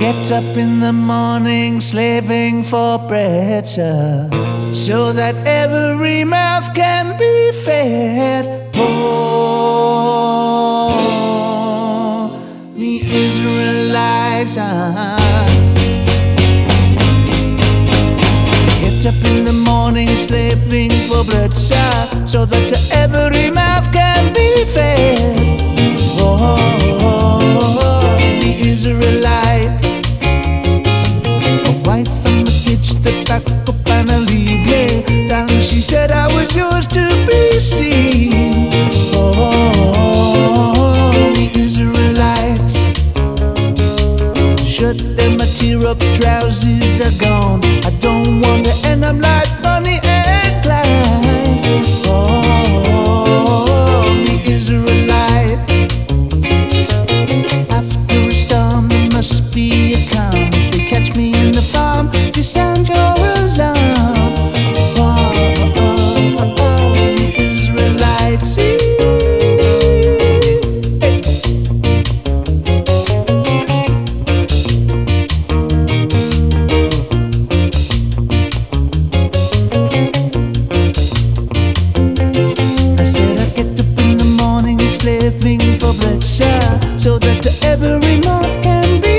Get up in the morning, slaving for bread, sir, so that every mouth can be fed. Oh, the Israelites get up in the morning, slaving for bread, sir, so that every mouth can be fed. Oh, the Israelite, a wife from the kitchen that back up and leave me. Darling, she said I was yours to be seen. Oh, the Israelites, shut them, my tear-up trousers are gone. I don't wonder, and I'm like Bonnie and Clyde. Oh, the Israelites, after a storm there must be a calm. If they catch me in the farm, you sound your alarm. Oh, the Israelites. Slaving for bread, sir, so that every mouth can be